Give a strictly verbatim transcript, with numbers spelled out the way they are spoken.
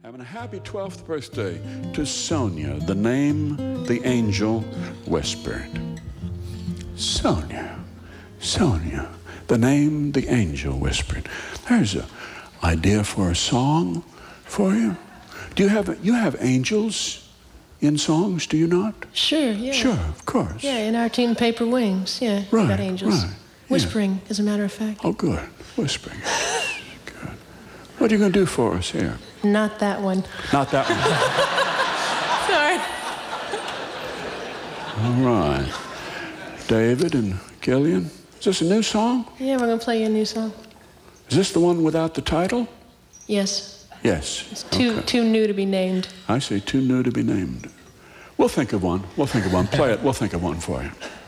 Having a happy twelfth birthday to Sonia, the name the angel whispered. Sonia, Sonia, the name the angel whispered. There's an idea for a song for you. Do you have, you have angels in songs, do you not? Sure, yeah. Sure, of course. Yeah, in our tune Paper Wings, yeah. Right, We got angels. right. Whispering, yeah. As a matter of fact. Oh, good. Whispering. Good. What are you going to do for us here? Not that one. Not that one. Sorry. All right. David and Gillian, is this a new song? Yeah, we're going to play you a new song. Is this the one without the title? Yes. Yes. It's too, okay. too new to be named. I see, too new to be named. We'll think of one. We'll think of one. Play it. We'll think of one for you.